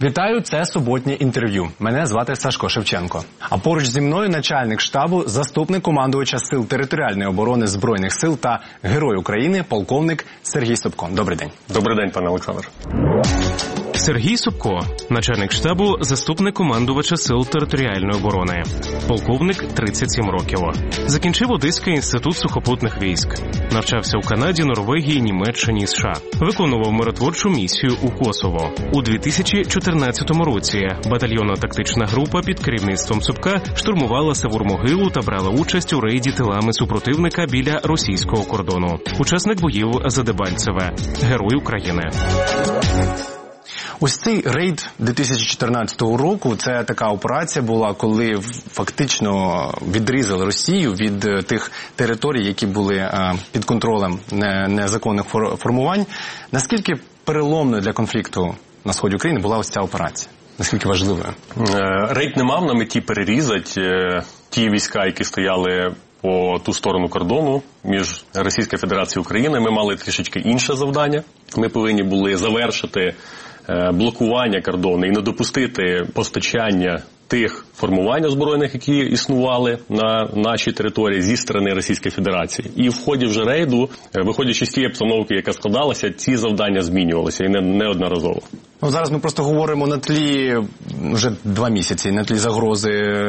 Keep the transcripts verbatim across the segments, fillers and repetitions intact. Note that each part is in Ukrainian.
Вітаю, це суботнє інтерв'ю. Мене звати Сашко Шевченко. А поруч зі мною начальник штабу, заступник командувача Сил територіальної оборони Збройних сил та Герой України, полковник Сергій Собко. Добрий день. Добрий день, пане Олександр. Сергій Собко, начальник штабу, заступник командувача Сил територіальної оборони. Полковник, тридцять сім років. Закінчив Одеський інститут сухопутних військ. Навчався у Канаді, Норвегії, Німеччині і США. Виконував миротворчу місію у Косово. У дві тисячі чотирнадцятому році батальйонно-тактична група під керівництвом Собка штурмувала Савур-Могилу та брала участь у рейді тилами супротивника біля російського кордону. Учасник боїв за Дебальцеве. Герой України. Ось цей рейд дві тисячі чотирнадцятого року, це така операція була, коли фактично відрізали Росію від тих територій, які були під контролем незаконних формувань. Наскільки переломною для конфлікту на сході України була ось ця операція? Наскільки важливою? Рейд не мав на меті перерізати ті війська, які стояли по ту сторону кордону між Російською Федерацією і Україною. Ми мали трішечки інше завдання. Ми повинні були завершити блокування кордону і не допустити постачання тих формувань озброєних, які існували на нашій території зі сторони Російської Федерації. І в ході вже рейду, виходячи з тієї обстановки, яка складалася, ці завдання змінювалися і не, неодноразово. Ну, зараз ми просто говоримо на тлі, вже два місяці, на тлі загрози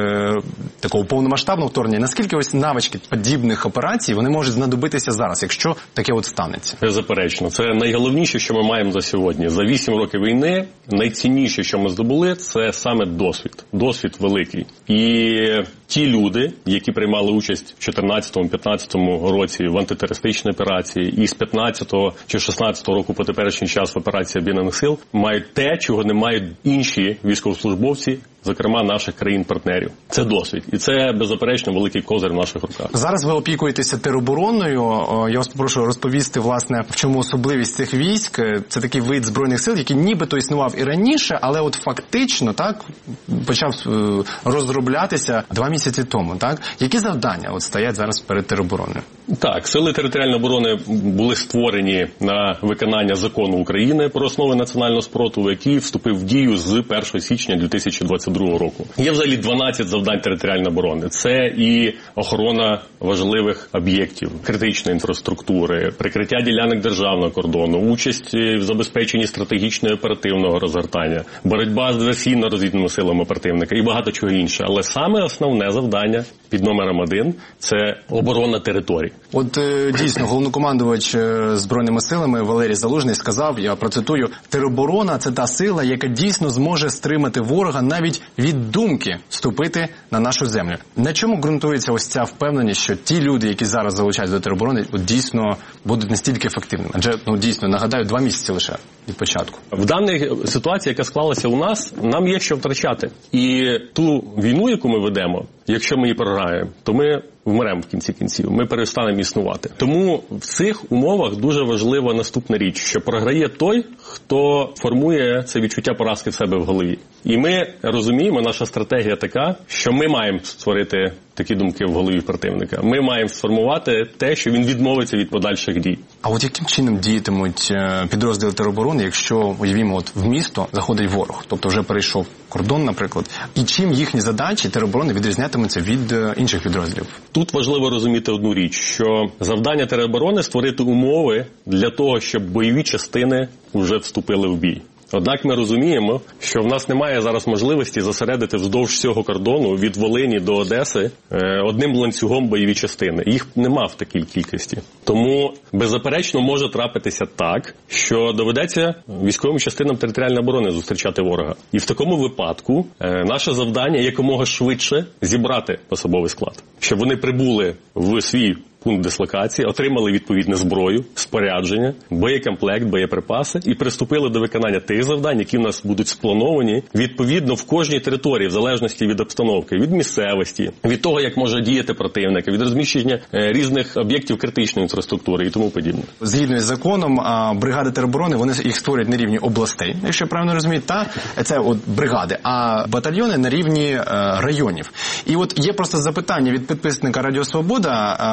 такого повномасштабного вторгнення. Наскільки ось навички подібних операцій, вони можуть знадобитися зараз, якщо таке от станеться? Беззаперечно. Це найголовніше, що ми маємо за сьогодні. За вісім років війни найцінніше, що ми здобули, це саме досвід. Досвід великий. І ті люди, які приймали участь в чотирнадцятому-п'ятнадцятому році в антитерористичній операції і з п'ятнадцятого чи шістнадцятого року по теперішній час в операції Об'єднаних сил, мають те, чого не мають інші військовослужбовці, зокрема наших країн-партнерів. Це досвід. І це, беззаперечно, великий козир в наших руках. Зараз ви опікуєтеся теробороною. Я вас попрошу розповісти, власне, в чому особливість цих військ. Це такий вид Збройних сил, який нібито існував і раніше, але от фактично, так, почав розроблятися два місяці тому, так? Які завдання от стоять зараз перед теробороною? Так, Сили територіальної оборони були створені на виконання закону України про основи національного спротиву, який вступив в дію з першого січня дві тисячі двадцять другого року. Є взагалі дванадцять завдань територіальної оборони. Це і охорона важливих об'єктів, критичної інфраструктури, прикриття ділянок державного кордону, участь в забезпеченні стратегічного і оперативного розгортання, боротьба з диверсійно-розвідними силами противника і багато чого інше. Але саме основне завдання під номером один – це оборона територій. От дійсно, головнокомандувач Збройними силами Валерій Залужний сказав, я процитую, тероборона – це та сила, яка дійсно зможе стримати ворога навіть від думки вступити на нашу землю. На чому ґрунтується ось ця впевненість, що ті люди, які зараз залучаються до тероборони, от дійсно будуть настільки ефективними? Адже, ну дійсно, нагадаю, два місяці лише від початку. В даній ситуації, яка склалася у нас, нам є що втрачати. І ту війну, яку ми ведемо, якщо ми її програємо, то ми вмремо в кінці кінців, ми перестанемо існувати. Тому в цих умовах дуже важлива наступна річ, що програє той, хто формує це відчуття поразки в себе в голові. І ми розуміємо, наша стратегія така, що ми маємо створити такі думки в голові противника. Ми маємо сформувати те, що він відмовиться від подальших дій. А от яким чином діятимуть підрозділи тероборони, якщо, уявімо, от в місто заходить ворог, тобто вже перейшов кордон, наприклад, і чим їхні задачі тероборони відрізнятимуться від інших підрозділів? Тут важливо розуміти одну річ, що завдання тероборони – створити умови для того, щоб бойові частини вже вступили в бій. Однак ми розуміємо, що в нас немає зараз можливості зосередити вздовж всього кордону від Волині до Одеси одним ланцюгом бойові частини. Їх нема в такій кількості. Тому, беззаперечно, може трапитися так, що доведеться військовим частинам територіальної оборони зустрічати ворога. І в такому випадку наше завдання якомога швидше зібрати особовий склад, щоб вони прибули в свій пункт дислокації, отримали відповідну зброю, спорядження, боєкомплект, боєприпаси і приступили до виконання тих завдань, які в нас будуть сплановані відповідно в кожній території, в залежності від обстановки, від місцевості, від того, як може діяти противник, від розміщення різних об'єктів критичної інфраструктури і тому подібне. Згідно з законом, бригади тероборони, вони їх створюють на рівні областей, якщо я правильно розумію, та це от бригади, а батальйони на рівні районів. І от є просто запитання від підписника Радіо Свобода.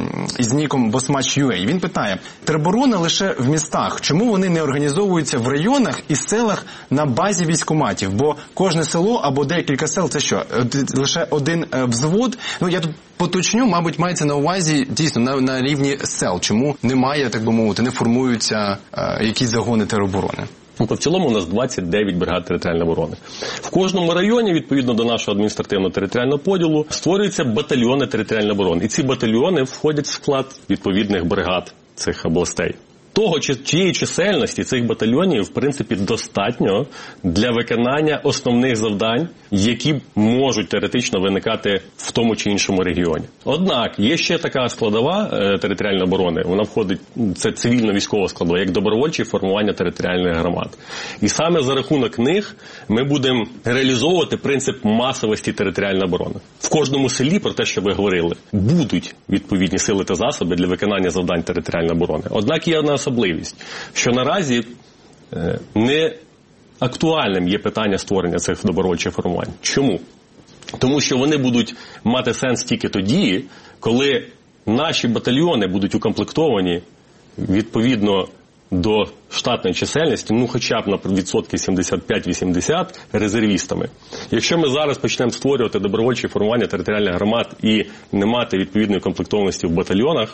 із ніком Bosmatch.ua. Він питає, тероборона лише в містах. Чому вони не організовуються в районах і селах на базі військкоматів? Бо кожне село або декілька сел – це що? Лише один взвод? Ну, я тут поточню, мабуть, мається на увазі дійсно на, на рівні сел. Чому немає, так би мовити, не формуються е, якісь загони тероборони? В цілому у нас двадцять дев'ять бригад територіальної оборони. В кожному районі, відповідно до нашого адміністративно-територіального поділу, створюються батальйони територіальної оборони. І ці батальйони входять в склад відповідних бригад цих областей. Того, чиєї чисельності цих батальйонів, в принципі, достатньо для виконання основних завдань, які можуть теоретично виникати в тому чи іншому регіоні. Однак, є ще така складова е, територіальної оборони, вона входить, це цивільно-військова складова, як добровольчі формування територіальних громад. І саме за рахунок них ми будемо реалізовувати принцип масовості територіальної оборони. В кожному селі, про те, що ви говорили, будуть відповідні сили та засоби для виконання завдань територіальної оборони. Однак є одна особливість, що наразі е, не актуальним є питання створення цих добровольчих формувань. Чому? Тому що вони будуть мати сенс тільки тоді, коли наші батальйони будуть укомплектовані відповідно до штатної чисельності, ну хоча б на відсотки сімдесят п'ять вісімдесят резервістами. Якщо ми зараз почнемо створювати добровольчі формування територіальних громад і не мати відповідної комплектованості в батальйонах,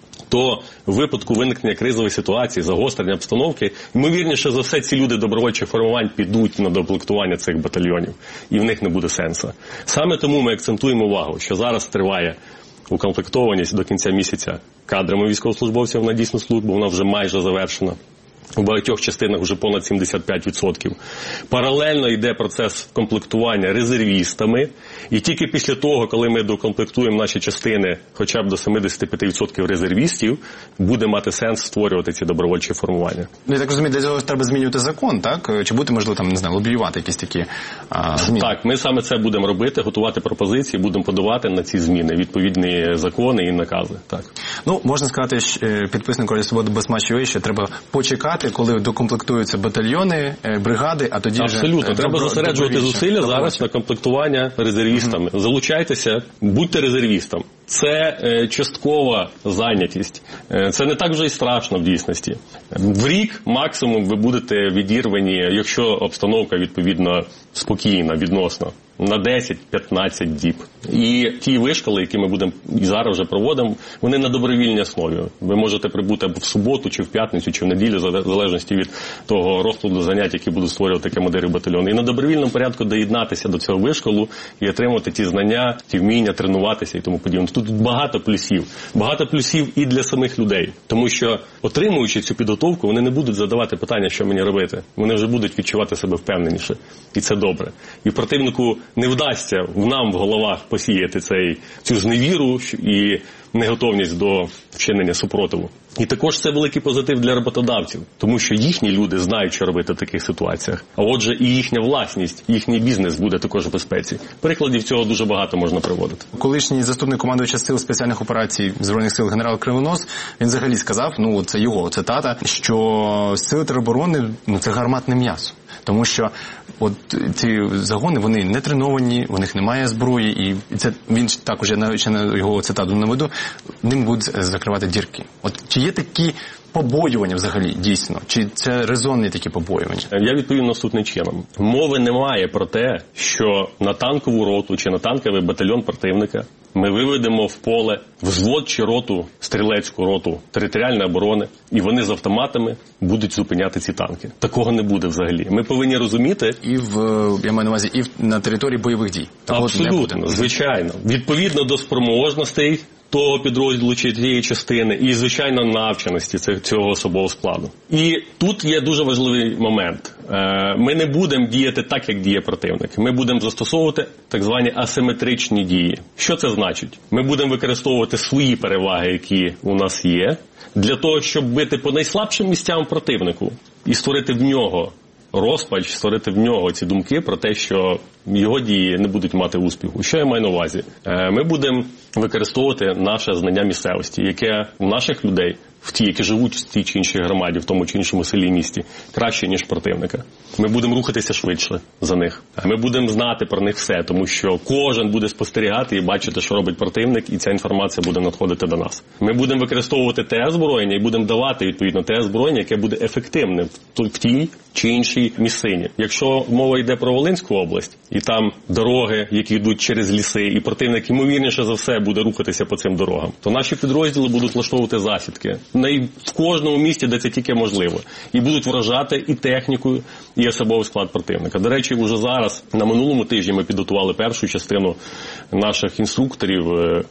то в випадку виникнення кризової ситуації, загострення обстановки, ймовірніше за все, ці люди добровольчих формувань підуть на доплектування цих батальйонів, і в них не буде сенсу. Саме тому ми акцентуємо увагу, що зараз триває укомплектованість до кінця місяця кадрами військовослужбовців на дійсну службу, вона вже майже завершена. У багатьох частинах вже понад сімдесят п'ять відсотків. Паралельно йде процес комплектування резервістами. І тільки після того, коли ми докомплектуємо наші частини хоча б до сімдесят п'ять відсотків резервістів, буде мати сенс створювати ці добровольчі формування. Ну, я так розумію, для цього треба змінювати закон, так? Чи буде, можливо, там, не знаю, лобіювати якісь такі а, зміни? Так, ми саме це будемо робити, готувати пропозиції, будемо подавати на ці зміни, відповідні закони і накази. Так. Ну, можна сказати, що підписнику Радіо Свобода Bosmatch.ua, що треба почекати, коли докомплектуються батальйони, бригади, а тоді вже... Абсолютно. Треба зосереджувати зусилля зараз на комплектування резервістами. Mm-hmm. Залучайтеся, будьте резервістом. Це е, часткова зайнятість. Е, це не так вже і страшно в дійсності. В рік максимум ви будете відірвані, якщо обстановка відповідно спокійна, відносно, на десять-п'ятнадцять діб. І ті вишколи, які ми будемо і зараз вже проводимо, вони на добровільній основі. Ви можете прибути або в суботу, чи в п'ятницю, чи в неділю, в залежності від того розкладу занять, які будуть створювати командири батальйону. І на добровільному порядку доєднатися до цього вишколу і отримувати ті знання, ті вміння, тренуватися і тому подібне. Тут багато плюсів. Багато плюсів і для самих людей. Тому що, отримуючи цю підготовку, вони не будуть задавати питання, що мені робити. Вони вже будуть відчувати себе впевненіше. І це добре. І противнику не вдасться в нам в головах посіяти цей, цю зневіру і неготовність до вчинення супротиву. І також це великий позитив для роботодавців, тому що їхні люди знають, що робити в таких ситуаціях. А отже, і їхня власність, їхній бізнес буде також в безпеці. Прикладів цього дуже багато можна приводити. Колишній заступник командувача сил спеціальних операцій Збройних сил генерал Кривонос, він взагалі сказав, ну це його цитата, що сили тероборони, ну це гарматне м'ясо. Тому що от ці загони, вони не треновані, у них немає зброї, і це він також, я ще на його цитату наведу, ним будуть закривати дірки. От чи є такі побоювання взагалі дійсно? Чи це резонні такі побоювання? Я відповім наступним чином. Мови немає про те, що на танкову роту чи на танковий батальйон противника ми виведемо в поле взвод чи роту, стрілецьку роту територіальної оборони, і вони з автоматами будуть зупиняти ці танки. Такого не буде взагалі. Ми повинні розуміти... І в, я маю на увазі, і в, на території бойових дій. Такого абсолютно, звичайно. Відповідно до спроможностей того підрозділу чи тієї частини і, звичайно, навченості цього особового складу. І тут є дуже важливий момент. Ми не будемо діяти так, як діє противник. Ми будемо застосовувати так звані асиметричні дії. Що це значить? Ми будемо використовувати свої переваги, які у нас є, для того, щоб бити по найслабшим місцям противнику і створити в нього розпач, створити в нього ці думки про те, що його дії не будуть мати успіху. Що я маю на увазі? Ми будемо використовувати наше знання місцевості, яке у наших людей, в ті, які живуть в тій чи іншій громаді, в тому чи іншому селі, місті, краще, ніж противника. Ми будемо рухатися швидше за них. Ми будемо знати про них все, тому що кожен буде спостерігати і бачити, що робить противник, і ця інформація буде надходити до нас. Ми будемо використовувати те озброєння і будемо давати, відповідно, те озброєння, яке буде ефективним в тій чи іншій місцині. Якщо мова йде про Волинську область, і там дороги, які йдуть через ліси, і противник, ймовірніше за все, буде рухатися по цим дорогам, то наші підрозділи будуть влаштовувати засідки в кожному місті, де це тільки можливо. І будуть вражати і технікою, і особовий склад противника. До речі, вже зараз, на минулому тижні, ми підготували першу частину наших інструкторів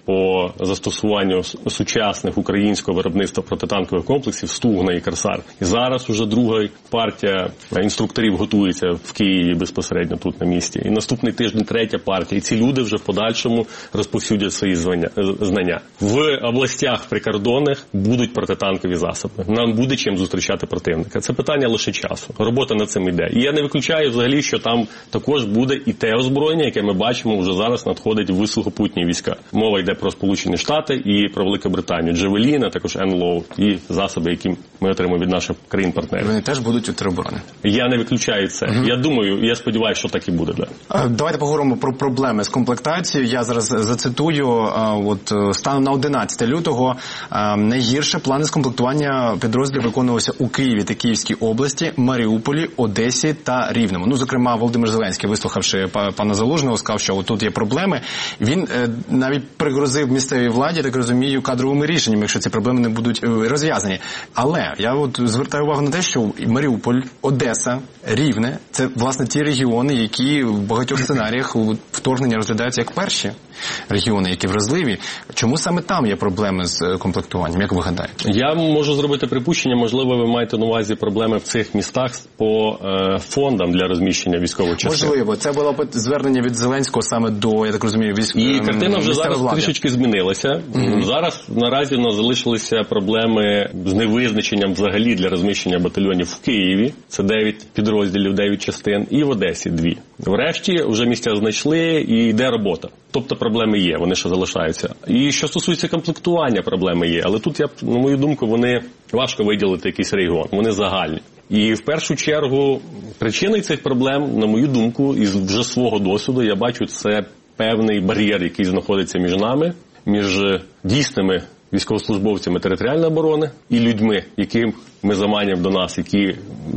по застосуванню сучасних українського виробництва протитанкових комплексів «Стугна» і «Корсар». І зараз вже друга партія інструкторів готується в Києві безпосередньо тут на місці. І наступний тиждень третя партія. І ці люди вже в подальшому розповсюдять свої знання. В областях прикордонних будуть протитанкові засоби. Нам буде чим зустрічати противника. Це питання лише часу. Робота над цим йде. І я не виключаю взагалі, що там також буде і те озброєння, яке ми бачимо вже зараз надходить в сухопутні війська. Мова йде про Сполучені Штати і про Великобританію. Джавелін, а також ен-лоу і засоби, які ми отримуємо від наших країн-партнерів. Вони теж будуть у тероборони. Я не виключаю це. Угу. Я думаю, я сподіваюся, що так і буде. Да. Давайте поговоримо про проблеми з комплектацією. Я зараз зацитую, от станом на одинадцяте лютого найгірше плани з комплектування підрозділів виконувалися у Києві та Київській області, Маріуполі, Одесі та Рівному. Ну, зокрема, Володимир Зеленський, вислухавши пана Залужного, сказав, що тут є проблеми. Він е, навіть пригрозив місцевій владі, так розумію, кадровими рішеннями, якщо ці проблеми не будуть розв'язані. Але я от звертаю увагу на те, що Маріуполь, Одеса, Рівне – це, власне, ті регіони, які в багатьох сценаріях вторгнення розглядаються як перші регіони, які вразливі. Чому саме там є проблеми з комплектуванням, як ви гадаєте? Я можу зробити припущення, можливо, ви маєте на увазі проблеми в цих містах по е, фондам для розміщення військових частин. Можливо. Це було звернення від Зеленського саме до, я так розумію, військових. І картина вже зараз влади. Трішечки змінилася. Mm-hmm. Зараз наразі в нас залишилися проблеми з невизначенням взагалі для розміщення батальйонів в Києві. Це дев'ять підрозділів, дев'ять частин. І в Одесі дві. Врешті вже місця знайшли і йде робота. Тобто проблеми є, вони ще залишаються. І що стосується комплектування, проблеми є. Але тут, я, на мою думку, вони важко виділити якийсь регіон. Вони загальні. І в першу чергу причиною цих проблем, на мою думку, із вже свого досвіду, я бачу, це певний бар'єр, який знаходиться між нами, між дійсними військовослужбовцями територіальної оборони і людьми, яким ми заманюємо до нас, які,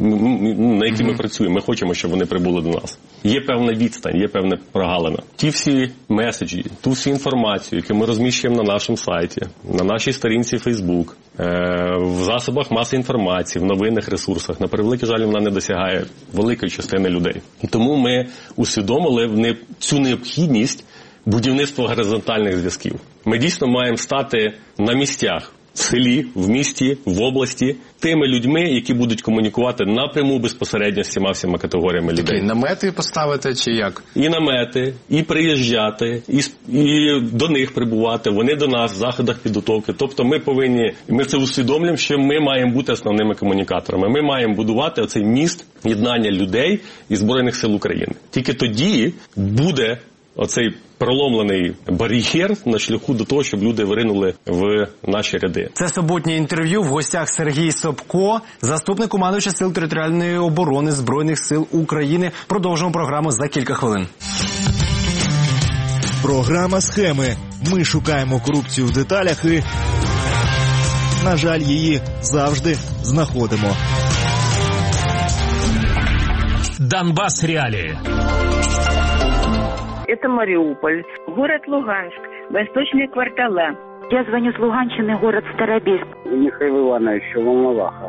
на які ми працюємо. Ми хочемо, щоб вони прибули до нас. Є певна відстань, є певна прогалина. Ті всі меседжі, ту всю інформацію, яку ми розміщуємо на нашому сайті, на нашій сторінці Facebook, в засобах маси інформації, в новинних ресурсах, на превеликий жаль, вона не досягає великої частини людей. І тому ми усвідомили цю необхідність будівництва горизонтальних зв'язків. Ми дійсно маємо стати на місцях, в селі, в місті, в області, тими людьми, які будуть комунікувати напряму безпосередньо з цими всіма категоріями людей. Такі намети поставити чи як? І намети, і приїжджати, і, і до них прибувати, вони до нас в заходах підготовки. Тобто ми повинні, ми це усвідомлюємо, що ми маємо бути основними комунікаторами. Ми маємо будувати оцей міст єднання людей і Збройних сил України. Тільки тоді буде оцей проломлений бар'єр на шляху до того, щоб люди виринули в наші ряди. Це суботнє інтерв'ю. В гостях Сергій Собко, заступник командувача Сил територіальної оборони Збройних сил України. Продовжимо програму за кілька хвилин. Програма «Схеми». Ми шукаємо корупцію в деталях і, на жаль, її завжди знаходимо. Донбас реалии. Это Мариуполь, город Луганск, восточные квартала. Я звоню с Луганщины, город Старобельск. Михаил Иванович, Волноваха.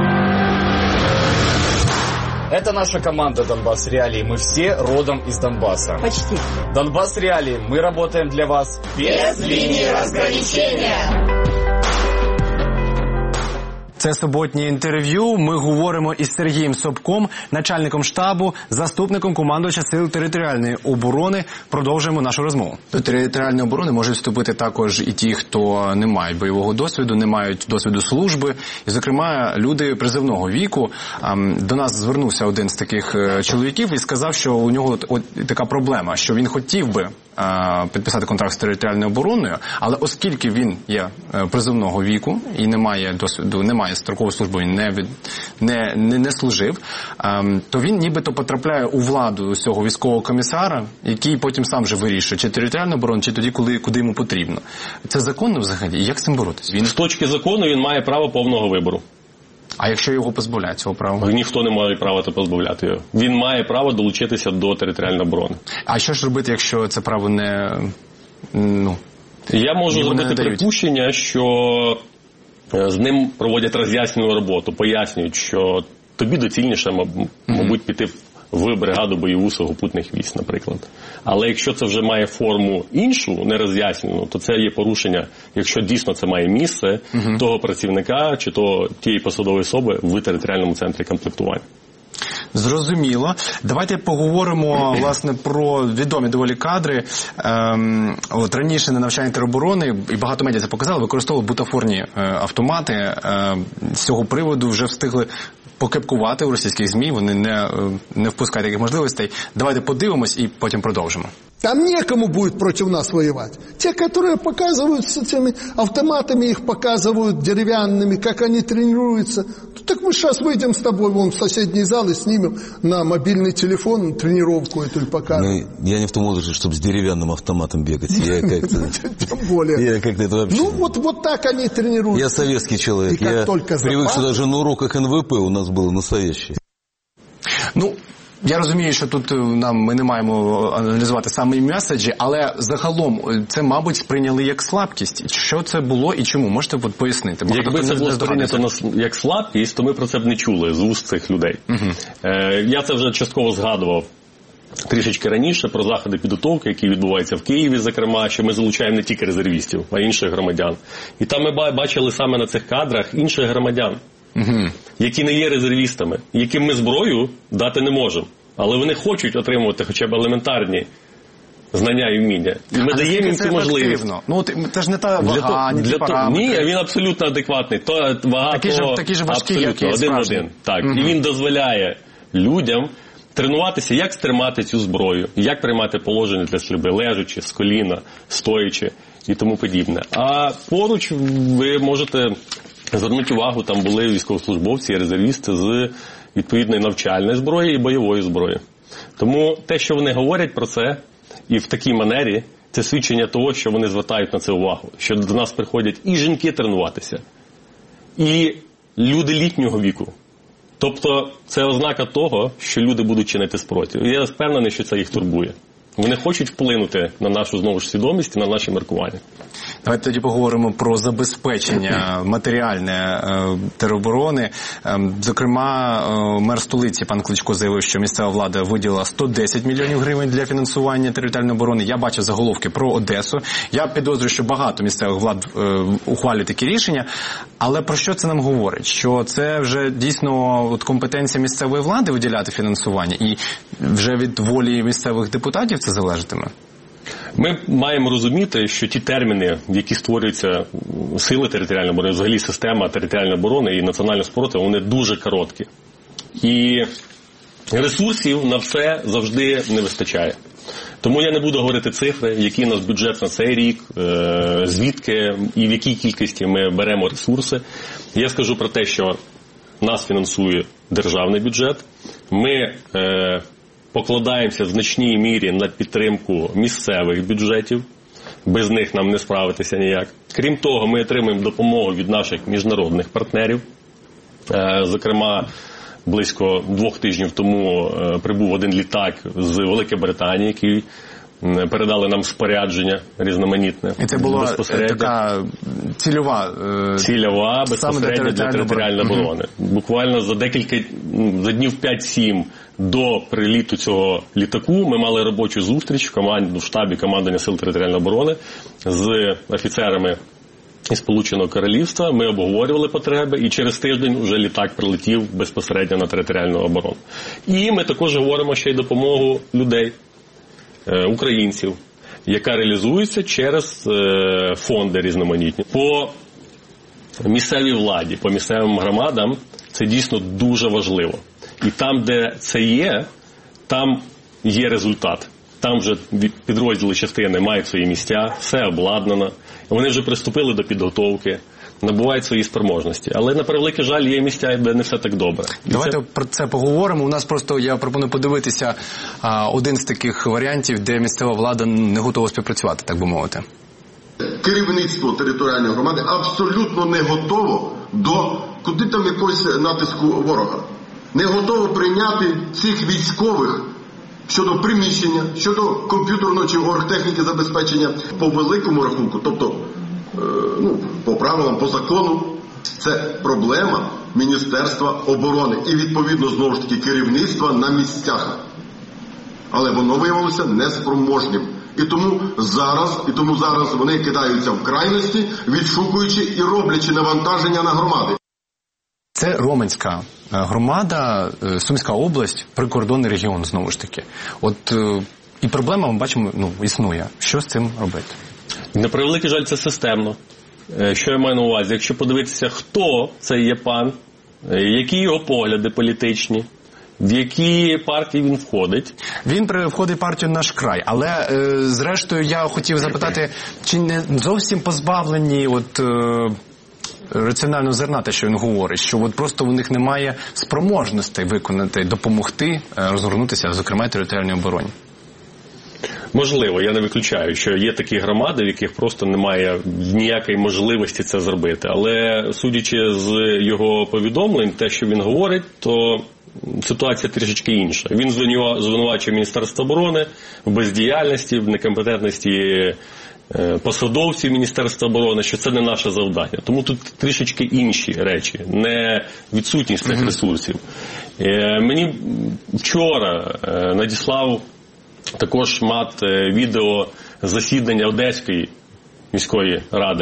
Это наша команда «Донбасс Реалии». Мы все родом из Донбасса. Почти. «Донбасс Реалии». Мы работаем для вас без линии разграничения. Це суботнє інтерв'ю. Ми говоримо із Сергієм Собком, начальником штабу, заступником командувача Сил територіальної оборони. Продовжуємо нашу розмову. До територіальної оборони можуть вступити також і ті, хто не мають бойового досвіду, не мають досвіду служби. І, зокрема, люди призивного віку. До нас звернувся один з таких чоловіків і сказав, що у нього от така проблема, що він хотів би підписати контракт з територіальною обороною, але оскільки він є призовного віку і не має досвіду, не має строкової служби, не, від, не, не, не служив, то він нібито потрапляє у владу цього військового комісара, який потім сам же вирішує, чи територіальна оборона, чи тоді, коли, куди йому потрібно. Це законно взагалі? Як з цим боротися? Він... З точки закону він має право повного вибору. А якщо його позбавляють цього права? Ніхто не має права позбавляти його. Він має право долучитися до територіальної оборони. А що ж робити, якщо це право не... ну... Я можу зробити припущення, що з ним проводять роз'яснювальну роботу, пояснюють, що тобі доцільніше, мабуть, піти в бригаду бойову сухопутних військ, наприклад. Але якщо це вже має форму іншу, не роз'яснену, то це є порушення, якщо дійсно це має місце, uh-huh. того працівника чи то тієї посадової особи в територіальному центрі комплектування. Зрозуміло. Давайте поговоримо, власне, про відомі доволі кадри. Ем, от раніше на навчанні тероборони, і багато медіа це показали, використовували бутафорні е, автомати. Е, з цього приводу вже встигли покепкувати у російських ЗМІ, вони не, не впускають таких можливостей. Давайте подивимось і потім продовжимо. Там некому будет против нас воевать. Те, которые показывают с этими автоматами, их показывают деревянными, как они тренируются. Ну, так мы сейчас выйдем с тобой вон в соседний зал и снимем на мобильный телефон тренировку эту и покажем. Ну, я не в том возрасте, чтобы с деревянным автоматом бегать. Я как-то... Тем более. Я как-то это вообще... Ну, вот, вот так они тренируются. Я советский человек. Я привык, что даже на уроках эн вэ пэ у нас было настоящее. Ну, я розумію, що тут нам ми не маємо аналізувати саме меседжі, але загалом це, мабуть, сприйняли як слабкість. Що це було і чому? Можете от пояснити? Багато Якби це було сприйнято як слабкість, то ми про це б не чули з уст цих людей. Угу. Е, я це вже частково згадував трішечки раніше про заходи підготовки, які відбуваються в Києві, зокрема, що ми залучаємо не тільки резервістів, а й інших громадян. І там ми бачили саме на цих кадрах інших громадян. Угу. Які не є резервістами, яким ми зброю дати не можемо. Але вони хочуть отримувати хоча б елементарні знання і вміння. І ми а даємо їм цю можливість. Ну, це ж не та вага, не ті параметри. Ні, він абсолютно адекватний. То вага такі того, ж, такі ж важкі, абсолютно, як один в один. Так. Угу. І він дозволяє людям тренуватися, як стримати цю зброю, як приймати положення для стрільби, лежачи, з коліна, стоячи і тому подібне. А поруч ви можете... звернуть увагу, там були військовослужбовці і резервісти з відповідної навчальної зброї і бойової зброї. Тому те, що вони говорять про це, і в такій манері, це свідчення того, що вони звертають на це увагу. Що до нас приходять і жінки тренуватися, і люди літнього віку. Тобто це ознака того, що люди будуть чинити спротив. І я впевнений, що це їх турбує. Вони хочуть вплинути на нашу, знову ж, свідомість і на наші міркування. Давайте тоді поговоримо про забезпечення матеріальне е, тероборони. Е, зокрема, е, мер столиці пан Кличко заявив, що місцева влада виділила сто десять мільйонів гривень для фінансування територіальної оборони. Я бачив заголовки про Одесу. Я підозрюю, що багато місцевих влад е, ухвалюють такі рішення. Але про що це нам говорить? Що це вже дійсно от, компетенція місцевої влади виділяти фінансування? І вже від волі місцевих депутатів це залежатиме? Ми маємо розуміти, що ті терміни, в які створюються сили територіальної оборони, взагалі система територіальної оборони і національного спротиву, вони дуже короткі. І ресурсів на все завжди не вистачає. Тому я не буду говорити цифри, який у нас бюджет на цей рік, звідки і в якій кількості ми беремо ресурси. Я скажу про те, що нас фінансує державний бюджет. Ми е, покладаємося в значній мірі на підтримку місцевих бюджетів. Без них нам не справитися ніяк. Крім того, ми отримуємо допомогу від наших міжнародних партнерів. Е, зокрема, близько двох тижнів тому е, прибув один літак з Великої Британії, який е, передали нам спорядження різноманітне. І це була така цільова, е, цільова безпосередньо для територіальної оборони. Угу. Буквально за декілька, за днів п'ять-сім до приліту цього літаку ми мали робочу зустріч в команді, в штабі командування Сил територіальної оборони з офіцерами із Сполученого Королівства. Ми обговорювали потреби, і через тиждень вже літак прилетів безпосередньо на територіальну оборону. І ми також говоримо ще й допомогу людей, українців, яка реалізується через фонди різноманітні. По місцевій владі, по місцевим громадам це дійсно дуже важливо. І там, де це є, там є результат. Там вже підрозділи частини мають свої місця, все обладнано. Вони вже приступили до підготовки, набувають свої спроможності. Але, на превеликий жаль, є місця, де не все так добре. І Давайте це... про це поговоримо. У нас просто, я пропоную подивитися а, один з таких варіантів, де місцева влада не готова співпрацювати, так би мовити. Керівництво територіальної громади абсолютно не готово до куди там якогось натиску ворога. Не готово прийняти цих військових щодо приміщення, щодо комп'ютерного чи оргтехніки забезпечення по великому рахунку, тобто е, ну, по правилам, по закону, це проблема Міністерства оборони і, відповідно, знову ж таки, керівництва на місцях. Але воно виявилося неспроможним. І тому зараз, і тому зараз вони кидаються в крайності, відшукуючи і роблячи навантаження на громади. Це Роменська громада, Сумська область, прикордонний регіон, знову ж таки. От і проблема, ми бачимо, ну, існує. Що з цим робити? На превеликий жаль, це системно. Що я маю на увазі? Якщо подивитися, хто це є пан, які його погляди політичні, в які партії він входить. Він входить в партію «Наш край». Але, е, зрештою, я хотів запитати, чи не зовсім позбавлені от, е, раціонального зерна, те, що він говорить, що от просто у них немає спроможностей виконати, допомогти е, розгорнутися, зокрема, і територіальній обороні? Можливо, я не виключаю, що є такі громади, в яких просто немає ніякої можливості це зробити. Але, судячи з його повідомлень, те, що він говорить, то ситуація трішечки інша. Він звинувачує Міністерство оборони в бездіяльності, в некомпетентності посадовців Міністерства оборони, що це не наше завдання. Тому тут трішечки інші речі, не відсутність цих ресурсів. Мені вчора надіслав також мат відео засідання Одеської міської ради.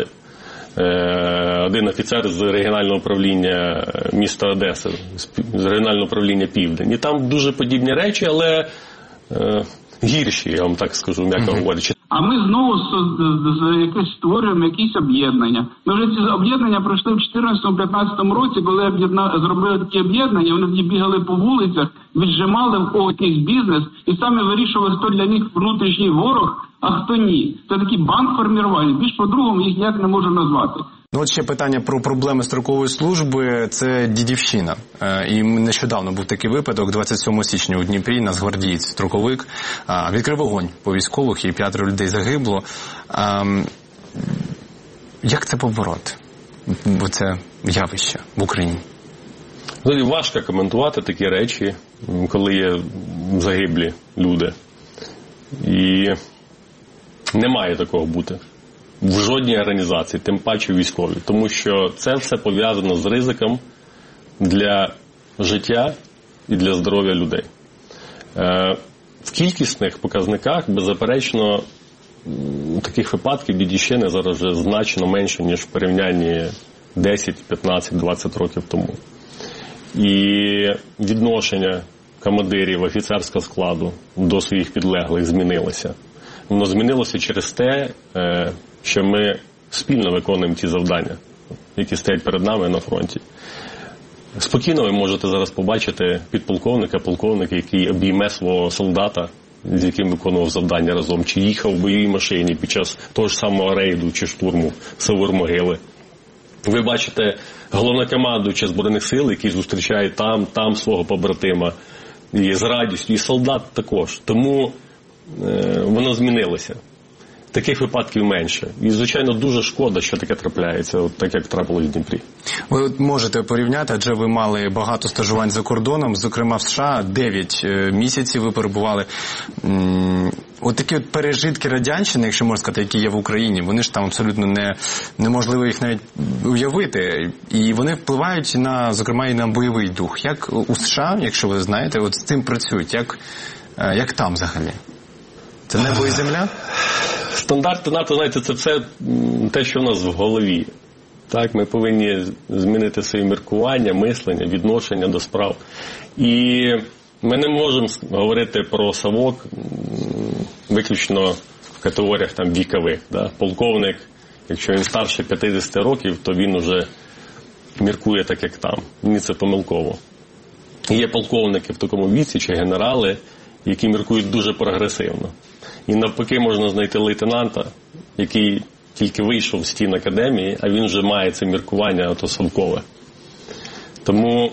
Один офіцер з регіонального управління міста Одеси, з регіонального управління Південь. І там дуже подібні речі, але е, гірші, я вам так скажу, м'яко говорячи. А ми знову якесь створюємо якісь об'єднання. Ми вже ці об'єднання пройшли в чотирнадцятому-п'ятнадцятому році, коли зробили такі об'єднання, вони тоді бігали по вулицях, віджимали в когось якийсь бізнес і самі вирішували, хто для них внутрішній ворог, а хто ні. Це такий банк формування. Більш по-другому їх ніяк не можу назвати. Ну, от ще питання про проблеми строкової служби – це дідівщина. І нещодавно був такий випадок, двадцять сьомого січня у Дніпрі нацгвардієць, строковик, відкрив вогонь по військових, і п'ятеро людей загибло. Як це побороти? Це явище в Україні. Важко коментувати такі речі, коли є загиблі люди. І не має такого бути. В жодній організації, тим паче військовій. Тому що це все пов'язано з ризиком для життя і для здоров'я людей. В кількісних показниках, беззаперечно, таких випадків дідівщини зараз вже значно менше, ніж в порівнянні десять, п'ятнадцять, двадцять років тому. І відношення командирів офіцерського складу до своїх підлеглих змінилося. Воно змінилося через те, що ми спільно виконуємо ті завдання, які стоять перед нами на фронті. Спокійно ви можете зараз побачити підполковника, полковника, який обійме свого солдата, з яким виконував завдання разом, чи їхав в бойовій машині під час того ж самого рейду чи штурму Савур-Могили. Ви бачите головнокомандуюча Збройних сил, який зустрічає там, там свого побратима, і з радістю, і солдат також. Тому е, воно змінилося. Таких випадків менше. І, звичайно, дуже шкода, що таке трапляється, от так, як трапилось в Дніпрі. Ви можете порівняти, адже ви мали багато стажувань за кордоном, зокрема в США, дев'ять місяців ви перебували. От такі от пережитки радянщини, якщо можна сказати, які є в Україні, вони ж там абсолютно не, неможливо їх навіть уявити. І вони впливають, на, зокрема, і на бойовий дух. Як у США, якщо ви знаєте, от з цим працюють, як, як там взагалі? Це небо і земля? Стандарти НАТО, знаєте, це все те, що в нас в голові. Так, ми повинні змінити своє міркування, мислення, відношення до справ. І ми не можемо говорити про Савок виключно в категоріях там вікових. Да? Полковник, якщо він старше п'ятдесят років, то він уже міркує так, як там. Ні, це помилково. Є полковники в такому віці чи генерали, які міркують дуже прогресивно. І навпаки можна знайти лейтенанта, який тільки вийшов з стін академії, а він вже має це міркування ото совкове. Тому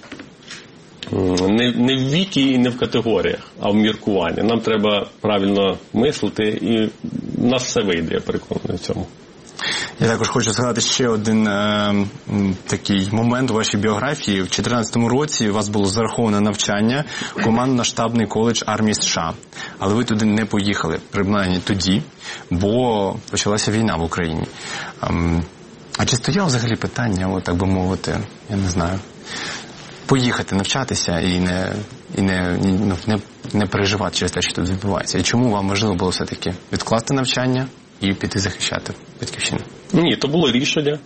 не, не в вікі і не в категоріях, а в міркуванні. Нам треба правильно мислити, і в нас все вийде, я переконаний в цьому. Я також хочу згадати ще один е, такий момент у вашій біографії. В дві тисячі чотирнадцятому році у вас було зараховане навчання в командно-штабний коледж армії США. Але ви туди не поїхали, принаймні тоді, бо почалася війна в Україні. Е, а чи стояло взагалі питання, от, так би мовити, я не знаю, поїхати навчатися і не, і не, ну, не, не переживати через те, що тут відбувається? І чому вам важливо було все-таки відкласти навчання і піти захищати батьківщину? Ні, то було рішення.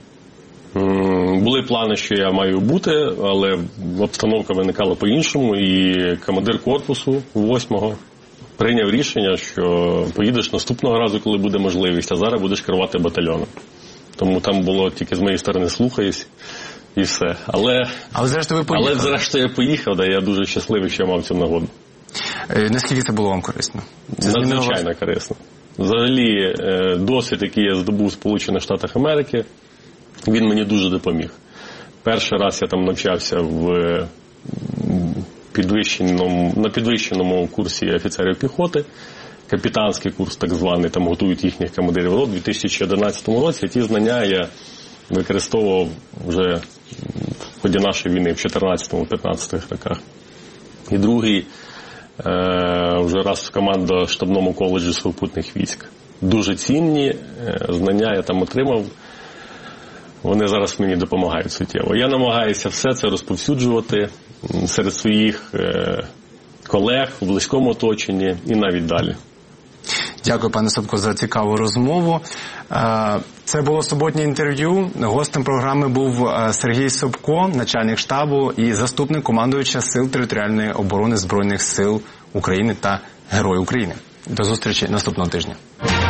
Були плани, що я маю бути, але обстановка виникала по-іншому, і командир корпусу восьмого прийняв рішення, що поїдеш наступного разу, коли буде можливість, а зараз будеш керувати батальйоном. Тому там було тільки з моєї сторони слухаюсь і все. Але, але зрештою ви поїхали. Але зрештою я поїхав, да, я дуже щасливий, що я мав цю нагоду. Е, наскільки це було вам корисно? Це надзвичайно корисно. Взагалі, досвід, який я здобув в Сполучених Штатах Америки, він мені дуже допоміг. Перший раз я там навчався в підвищеному, на підвищеному курсі офіцерів піхоти, капітанський курс так званий, там готують їхніх командирів рот. У дві тисячі одинадцятому році ті знання я використовував вже в ході нашої війни в чотирнадцятому-п'ятнадцятому роках. І другий Е, вже раз в командно-штабному коледжі сухопутних військ. Дуже цінні е, знання я там отримав. Вони зараз мені допомагають суттєво. Я намагаюся все це розповсюджувати серед своїх е, колег, в близькому оточенні і навіть далі. Дякую, пане Собко, за цікаву розмову. Це було суботнє інтерв'ю. Гостем програми був Сергій Собко, начальник штабу і заступник командувача Сил територіальної оборони Збройних сил України та Герой України. До зустрічі наступного тижня.